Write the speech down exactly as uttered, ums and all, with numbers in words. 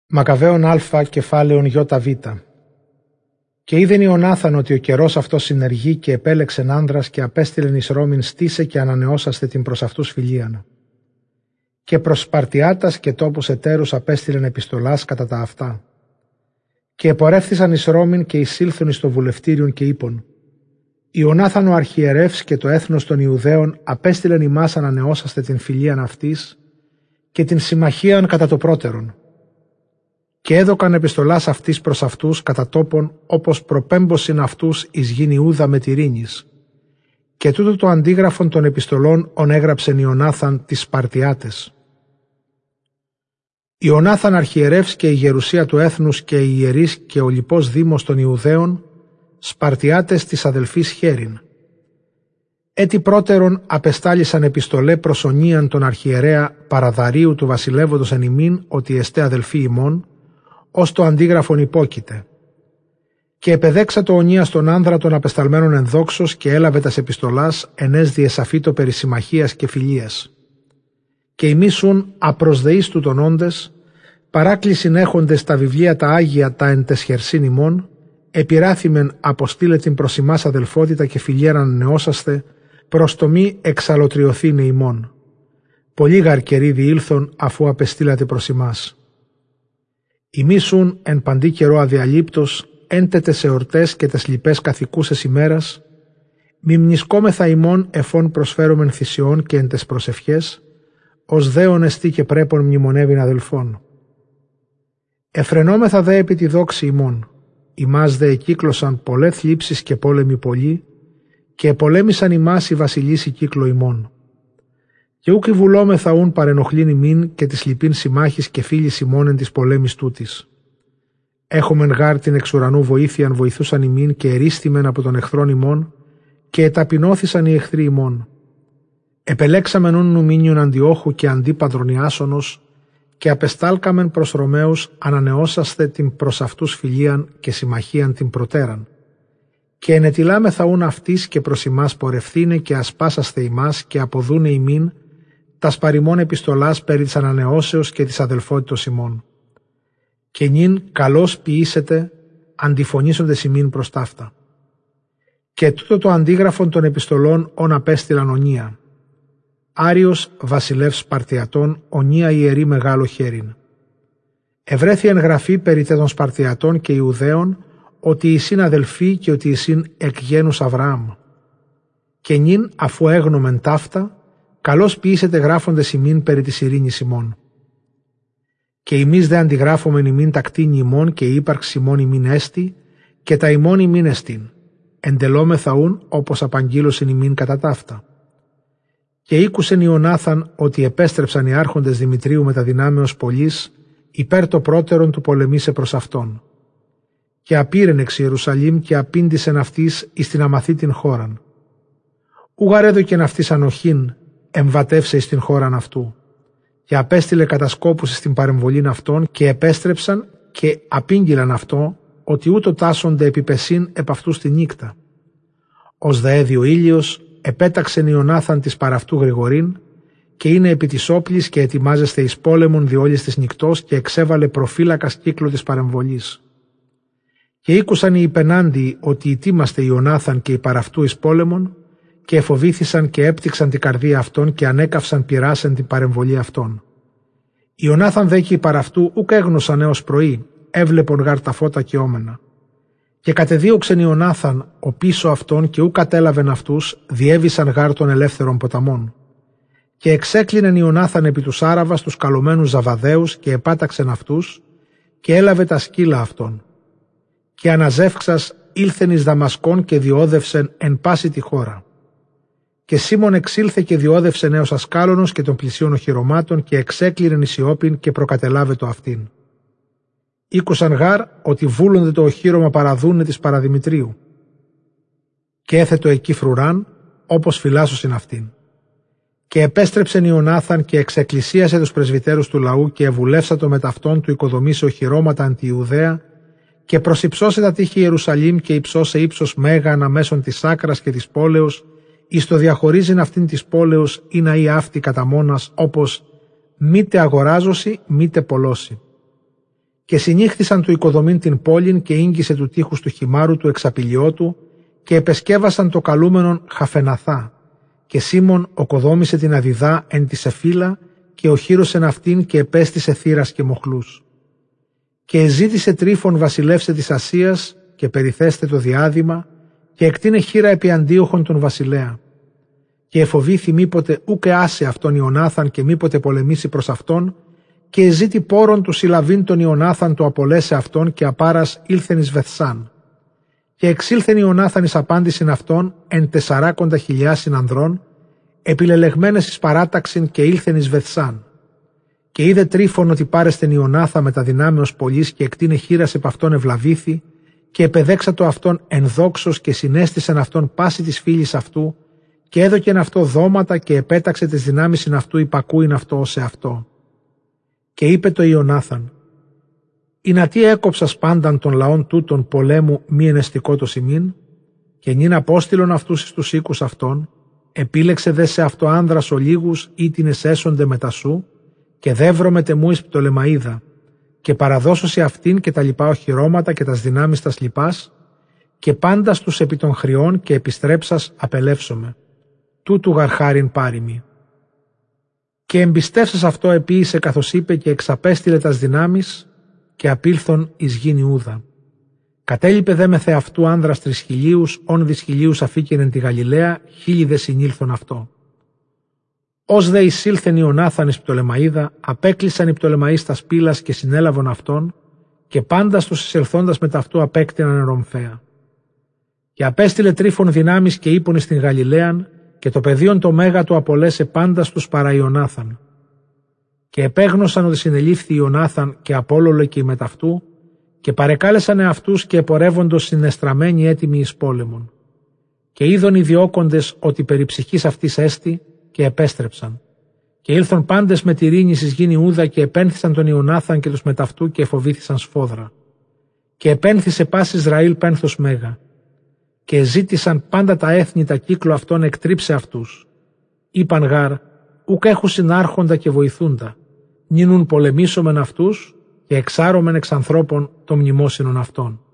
Μακαβαίων Α, κεφάλαιον Ι Β. Και είδεν Ιωνάθαν ότι ο καιρός αυτός συνεργεί και επέλεξεν άνδρας και απέστειλεν εις Ρώμην στήσε και ανανεώσαστε την προς αυτούς φιλίαν. Και προς Σπαρτιάτας και τόπους εταίρους απέστειλεν επιστολάς κατά τα αυτά. Και επορεύθησαν εις Ρώμην και εισήλθον εις το βουλευτήριον και είπον: Ιωνάθαν ο αρχιερεύς και το έθνος των Ιουδαίων απέστειλεν ημάς ανανεώσαστε την φιλίαν αυτής και την συμμαχίαν κατά το πρώτερον. Και έδωκαν επιστολάς αυτής προς αυτούς κατά τόπον, όπως προπέμπωσιν αυτούς εις γην Ιούδα με τυρίνης. Και τούτο το αντίγραφον των επιστολών ον έγραψεν Ιωνάθαν τις Σπαρτιάτες. Ιωνάθαν αρχιερεύς και η γερουσία του έθνους και οι ιερείς και ο λοιπός δήμος των Ιουδαίων, Σπαρτιάτες της αδελφής Χέριν. Έτι πρώτερον απεστάλησαν επιστολέ προς Ονίαν τον αρχιερέα Παραδαρίου του βασιλεύοντος εν ημίν, ότι εστέ αδελφοί ημών, ως το αντίγραφον υπόκειται. Και επεδέξα το Ονία τον άνδρα των απεσταλμένων ενδόξος και έλαβε τας επιστολάς ενές διεσαφήτω περί συμμαχίας και φιλίας. Και ημίσουν απροσδεείς του των όντες, παράκλησιν έχοντες τα βιβλία τα Άγια τα εν τες χερσίν ημών, επιράθημεν αποστήλε την προς ημάς αδελφότητα και φιλία να ανανεώσαστε, προς το μη εξαλωτριωθήνε ημών. Πολύ γαρ καιροί διήλθον αφού απεστήλατε προς ημάς. Ημίσουν εν παντή καιρό αδιαλείπτος, έντε τες εορτές και τες λοιπές καθηκούσες ημέρας, μη μνησκόμεθα ημών εφών προσφέρομεν θυσιών και εν τες προσευχές, ως δέον εστί και πρέπον μνημονεύειν αδελφών. Εφρενόμεθα δε επί τη δόξη ημών, ημάς δε εκύκλωσαν πολλέ θλίψεις και πόλεμοι πολλοί, και επολέμησαν ημάς οι βασιλείς η κύκλο ημών. Και ούκ βουλόμεθα ούν παρενοχλήν ημίν και της λυπήν συμμάχης και φίλης ημών εν της πολέμης τούτης. Έχομεν γάρ την εξ ουρανού βοήθειαν βοηθούσαν ημίν και ερίστημεν από τον εχθρόν ημών και εταπεινώθησαν οι εχθροί ημών. Επελέξαμεν ούν Νουμίνιον Αντιόχου και Αντίπαντρον Ιάσονος και απεστάλκαμεν προς Ρωμαίους ανανεώσαστε την προς αυτούς φιλίαν και συμμαχίαν την προτέραν. Και ενετιλάμεθα ούν αυτής και προς ημάς πορευθύνε και ασπάσαστε ημάς και αποδούνε ημίν τας παρημών επιστολάς περί της ανανεώσεως και της αδελφότητος ημών. Και νυν καλώς ποιήσετε αντιφωνήσοντες ημίν προς ταύτα. Και τούτο το αντίγραφον των επιστολών ον απέστειλαν Ονία. Άριος βασιλεύς Σπαρτιατών, Ονία ιερή μεγάλο χέριν. Ευρέθη εν γραφή περί των Σπαρτιατών και Ιουδαίων, ότι εισήν αδελφοί και ότι εισήν εκ γένους Αβραάμ. Και νυν αφού έγνομεν ταύτα, καλώς ποιήσετε γράφοντες ημίν περί της ειρήνης ημών. Και ημείς δε αντιγράφομεν ημίν τα κτίνη ημών και η ύπαρξη ημών ημίν έστι, και τα ημών ημίν εστίν, εντελόμεθα ούν όπως απαγγείλωσιν ημίν κατά ταύτα. Και ήκουσεν Ιωνάθαν ότι επέστρεψαν οι άρχοντες Δημητρίου με τα δυνάμεως πολλής, υπέρ το πρώτερον του πολεμήσε προς αυτόν. Και απήρεν εξ Ιερουσαλήμ και απήντησεν αυτής εις την αμαθήτην χώραν. Ούγαρ έδωκεν αυτής ανοχήν, εμβατεύσε εις την χώραν αυτού. Και απέστειλε κατασκόπους στην παρεμβολήν αυτών και επέστρεψαν και απήγγειλαν αυτό, ότι ούτω τάσσονται επιπεσίν επ' αυτούς τη νύκτα. Ως δε έδει ο ήλιος, επέταξεν Ιωνάθαν της παραυτού Γρηγορήν, και είναι επί της όπλης και ετοιμάζεστε εις πόλεμον διόλης της νυκτός και εξέβαλε προφύλακας κύκλο της παρεμβολής. Και ήκουσαν οι υπενάντιοι ότι ετοίμαστε Ιωνάθαν και οι παραυτού εις πόλεμον, και εφοβήθησαν και έπτυξαν την καρδία αυτών και ανέκαυσαν πειράσεν την παρεμβολή αυτών. Ιωνάθαν δε και οι παραυτού ούκ έγνωσαν έως πρωί, έβλεπον γάρ τα φώτα και όμενα. Και κατεδίωξεν Ιωνάθαν ο πίσω αυτών και ούκ κατέλαβεν αυτούς, διέβησαν γάρ των ελεύθερων ποταμών. Και εξέκλεινεν Ιωνάθαν επί τους Άραβας τους καλωμένους Ζαβαδαίους και επάταξεν αυτούς, και έλαβε τα σκύλα αυτών. Και αναζεύξας ήλθεν εις Δαμασκόν και διόδευσεν εν πάση τη χώρα. Και Σίμων εξήλθε και διόδευσεν έως Ασκάλωνος και των πλησίων οχυρωμάτων και εξέκλεινεν εις Ιώπην και προκατελάβε το αυτήν. Ήκουσαν γάρ ότι βούλονται το οχύρωμα παραδούνε της Παραδημητρίου. Και έθετο εκεί φρουράν, όπως φυλάσσωσιν αυτήν. Και επέστρεψεν Ιωνάθαν και εξεκκλησίασε τους πρεσβυτέρους του λαού και ευουλεύσατο με ταυτόν του οικοδομήσε οχυρώματα αντι Ιουδαία και προσυψώσε τα τείχη Ιερουσαλήμ και υψώσε ύψος μέγα αναμέσων της άκρας και της πόλεως, εις το διαχωρίζειν αυτήν της πόλεως ή να ή αυτή κατά μόνας, όπως μήτε αγοράζωση μήτε πολλώσει. Και συνήχθησαν του οικοδομήν την πόλην και ήγγισε του τείχους του χυμάρου του εξαπηλιώτου και επεσκεύασαν το καλούμενον Χαφεναθά. Και Σίμων οκοδόμησε την Αδιδά εν τη Σεφύλα και οχύρωσεν αυτήν και επέστησε θύρας και μοχλούς. Και εζήτησε Τρίφων βασιλεύσε της Ασίας και περιθέστε το διάδημα και εκτείνε χείρα επί αντίοχων τον βασιλέα. Και εφοβήθη μήποτε ούκε άσε αυτόν Ιωνάθαν και μήποτε πολεμήσει προς αυτόν και εζήτη πόρον του συλλαβήν τον Ιωνάθαν το απολέσε αυτόν και απάρας ήλθεν εις Βεθσάν. Και εξήλθεν Ιωνάθαν εις απάντησιν αυτόν εν τεσσαράκοντα χιλιάσιν ανδρών, επιλελεγμένες εις παράταξιν και ήλθεν εις Βεθσάν. Και είδε Τρίφων ότι πάρεστεν Ιωνάθα με τα δυνάμεως πολλής και εκτείνε χείρας επ' αυτόν ευλαβήθη και επεδέξα το αυτόν εν δόξος και συνέστησεν αυτόν πάση της φίλης αυτού και έδωκεν αυτό δώματα και επέταξε τις δυνάμεις αυτού υπακούειν αυτό ως εαυτό. Και είπε το Ιωνάθαν, «Ινα τι έκοψας πάνταν των λαών τούτων πολέμου μη ενεστικό το σημείν, και νυν απόστηλον αυτούς εις τους οίκους αυτών, επίλεξε δε σε αυτό άνδρας ολίγους ή την εσέσονται μετά σου, και δεύρο με τεμού εις Πτολεμαΐδα, και παραδώσωσε αυτήν και τα λοιπά οχυρώματα και τας δυνάμεις τας λοιπάς, και πάντα στους επί των χριών και επιστρέψας απελεύσομαι. Τούτου γαρχάριν πάρημι. Και εμπιστεύσας αυτό επίησε καθώς είπε και εξαπέστειλε τας δυνάμεις και απήλθον εις γην Ιούδα. Κατέλειπε δε με θεαυτού άνδρας τρισχιλίους, όν δυσχιλίους αφήκεν εν τη Γαλιλαία, χίλιοι δε συνήλθον αυτό. Ως δε εισήλθεν Ιωνάθαν εις Πτολεμαΐδα, απέκλεισαν οι Πτολεμαείς τας πύλας και συνέλαβον αυτόν, και πάντα στους εισελθόντας με ταυτού απέκτηναν Ρομφαία. Και απέστειλε Τρίφων δυνάμεις και ύπον εις την Γαλιλαίαν, και το πεδίον το μέγα του απολέσε πάντα στους παρά Ιωνάθαν. Και επέγνωσαν ότι συνελήφθη Ιωνάθαν και Απόλλωλο και με ταυτού, και παρεκάλεσαν εαυτούς και επορεύοντος συνεστραμμένοι έτοιμοι εις πόλεμον. Και είδον οι διώκοντες ότι περί ψυχής αυτής έστη, και επέστρεψαν. Και ήλθον πάντες με τυρίνης εις γην Ιούδα και επένθησαν τον Ιωνάθαν και τους μεταυτού και εφοβήθησαν σφόδρα. Και επένθησε πάση Ισραήλ πένθος μέγα. Και ζήτησαν πάντα τα έθνη τα κύκλο αυτών εκτρίψε αυτούς. Είπαν γάρ, ουκ έχουν συνάρχοντα και βοηθούντα, νύνουν πολεμήσομεν αυτούς και εξάρωμεν εξ ανθρώπων των μνημόσυνων αυτών.